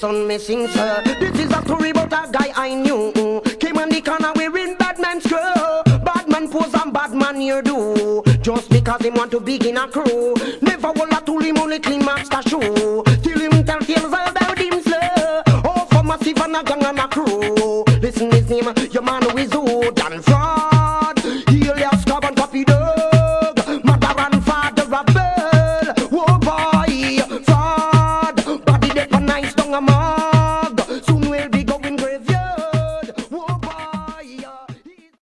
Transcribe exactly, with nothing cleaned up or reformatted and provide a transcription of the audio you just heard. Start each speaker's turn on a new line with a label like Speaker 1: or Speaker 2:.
Speaker 1: son missing, sir. This is a story about a guy I knew. Came on the corner wearing bad man's crew. Bad man pose and bad man here do. Just because they want to begin a crew. Never will a tool him only clean master shoe.